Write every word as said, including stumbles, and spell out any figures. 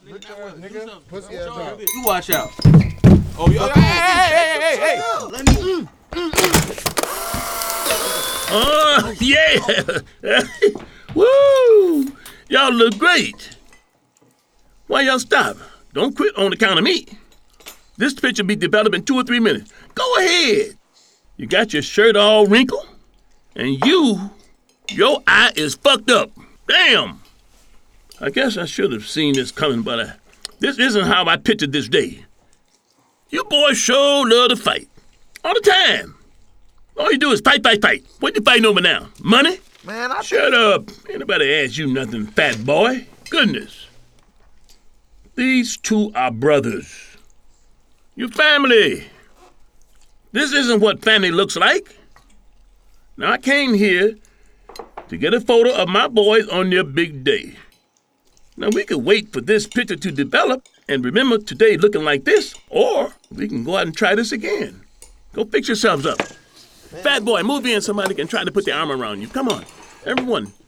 Look at nigga. Pussy ass out. You watch out. Oh, yo, hey, hey, hey, hey, hey. Let me. Oh, yeah. Woo. Y'all look great. Why y'all stop? Don't quit on the count of me. This picture be developed in two or three minutes. Go ahead. You got your shirt all wrinkled, and you, your eye is fucked up. Damn. I guess I should have seen this coming, but uh, this isn't how I pictured this day. You boys sure love to fight. All the time. All you do is fight, fight, fight. What you fighting over now? Money? Man, I Shut up. Ain't nobody asked you nothing, fat boy. Goodness. These two are brothers. Your family. This isn't what family looks like. Now, I came here to get a photo of my boys on their big day. Now, we could wait for this picture to develop and remember today looking like this, or we can go out and try this again. Go fix yourselves up. Fat boy, move in. Somebody can try to put their arm around you. Come on. Everyone,